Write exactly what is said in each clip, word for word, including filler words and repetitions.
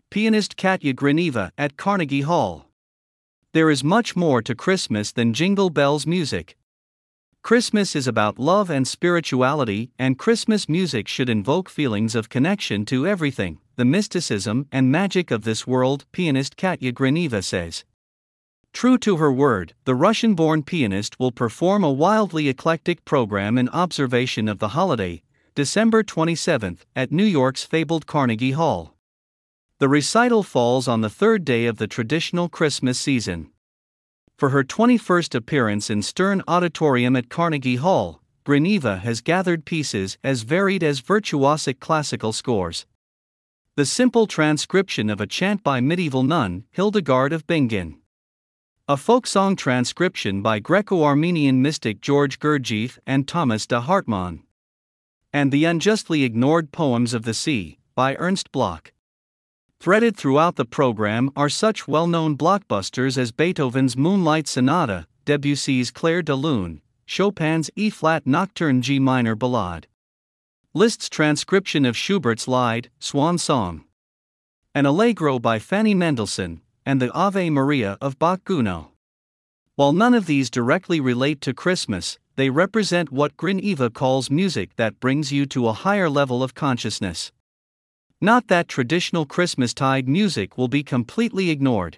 pianist Katya Griniva at Carnegie Hall. There is much more to Christmas than Jingle Bells music. Christmas is about love and spirituality, and Christmas music should invoke feelings of connection to everything, the mysticism and magic of this world, pianist Katya Griniva says. True to her word, the Russian-born pianist will perform a wildly eclectic program in observation of the holiday, December twenty-seventh, at New York's fabled Carnegie Hall. The recital falls on the third day of the traditional Christmas season. For her twenty-first appearance in Stern Auditorium at Carnegie Hall, Griniva has gathered pieces as varied as virtuosic classical scores. The simple transcription of a chant by medieval nun Hildegard of Bingen. A folk song transcription by Greco-Armenian mystic George Gurdjieff and Thomas de Hartmann. And the unjustly ignored Poems of the Sea, by Ernst Bloch. Threaded throughout the program are such well-known blockbusters as Beethoven's Moonlight Sonata, Debussy's Clair de Lune, Chopin's E-flat Nocturne G minor Ballade. Liszt's transcription of Schubert's Lied, Swan Song. An Allegro by Fanny Mendelssohn, and the Ave Maria of Bach Gounod. While none of these directly relate to Christmas, they represent what Griniva calls music that brings you to a higher level of consciousness. Not that traditional Christmastide music will be completely ignored.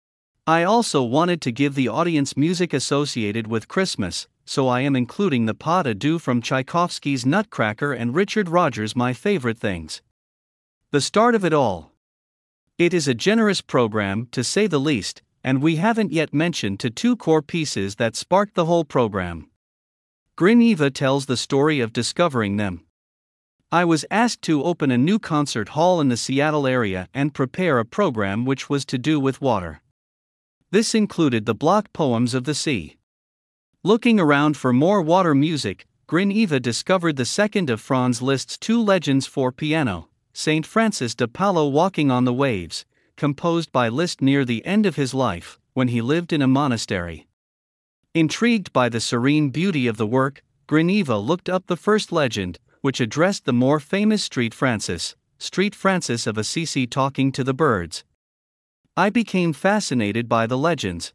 I also wanted to give the audience music associated with Christmas, so I am including the Pas de Deux from Tchaikovsky's Nutcracker and Richard Rodgers' My Favorite Things. The start of it all. It is a generous program, to say the least, and we haven't yet mentioned the two core pieces that sparked the whole program. Griniva tells the story of discovering them. I was asked to open a new concert hall in the Seattle area and prepare a program which was to do with water. This included the Bloch Poems of the Sea. Looking around for more water music, Griniva discovered the second of Franz Liszt's two legends for piano, Saint Francis de Paula Walking on the Waves, composed by Liszt near the end of his life, when he lived in a monastery. Intrigued by the serene beauty of the work, Griniva looked up the first legend, which addressed the more famous Street Francis, Street Francis of Assisi talking to the birds. I became fascinated by the legends.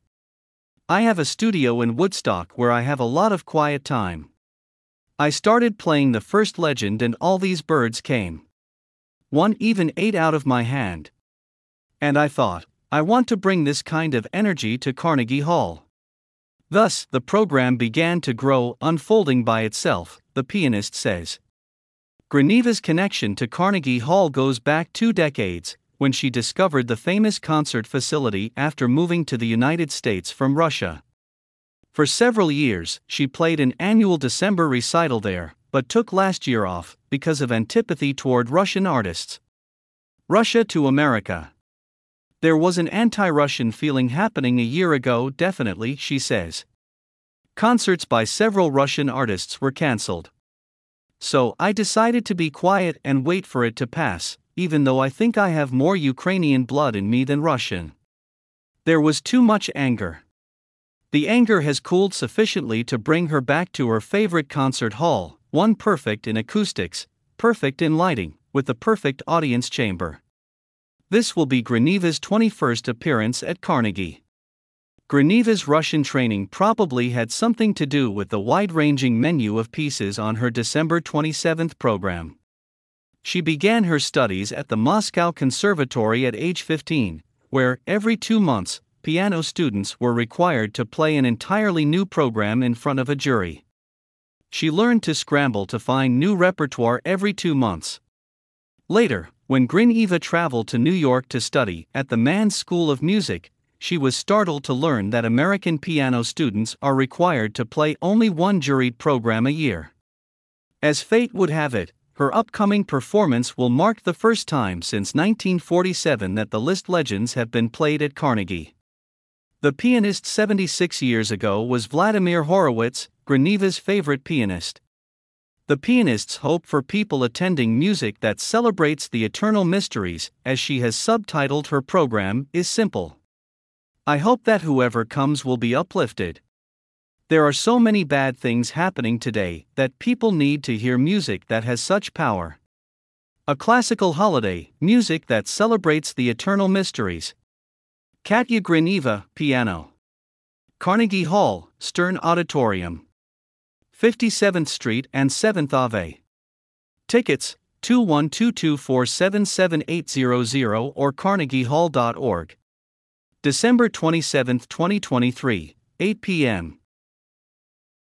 I have a studio in Woodstock where I have a lot of quiet time. I started playing the first legend and all these birds came. One even ate out of my hand. And I thought, I want to bring this kind of energy to Carnegie Hall. Thus, the program began to grow, unfolding by itself, the pianist says. Griniva's connection to Carnegie Hall goes back two decades, when she discovered the famous concert facility after moving to the United States from Russia. For several years, she played an annual December recital there, but took last year off, because of antipathy toward Russian artists. Russia to America. There was an anti-Russian feeling happening a year ago, definitely, she says. Concerts by several Russian artists were cancelled. So, I decided to be quiet and wait for it to pass, even though I think I have more Ukrainian blood in me than Russian. There was too much anger. The anger has cooled sufficiently to bring her back to her favorite concert hall, one perfect in acoustics, perfect in lighting, with the perfect audience chamber. This will be Griniva's twenty-first appearance at Carnegie. Griniva's Russian training probably had something to do with the wide-ranging menu of pieces on her December twenty-seventh program. She began her studies at the Moscow Conservatory at age fifteen, where, every two months, piano students were required to play an entirely new program in front of a jury. She learned to scramble to find new repertoire every two months. Later, when Griniva traveled to New York to study at the Mann School of Music, she was startled to learn that American piano students are required to play only one juried program a year. As fate would have it, her upcoming performance will mark the first time since nineteen forty-seven that the Liszt legends have been played at Carnegie. The pianist seventy-six years ago was Vladimir Horowitz, Griniva's favorite pianist. The pianist's hope for people attending music that celebrates the eternal mysteries, as she has subtitled her program, is simple. I hope that whoever comes will be uplifted. There are so many bad things happening today that people need to hear music that has such power. A classical holiday, music that celebrates the eternal mysteries. Katya Grineva, piano. Carnegie Hall, Stern Auditorium. fifty-seventh Street and seventh Ave. Tickets, two one two two four seven seven eight zero zero or carnegie hall dot org. December twenty-seventh, twenty twenty-three, eight p m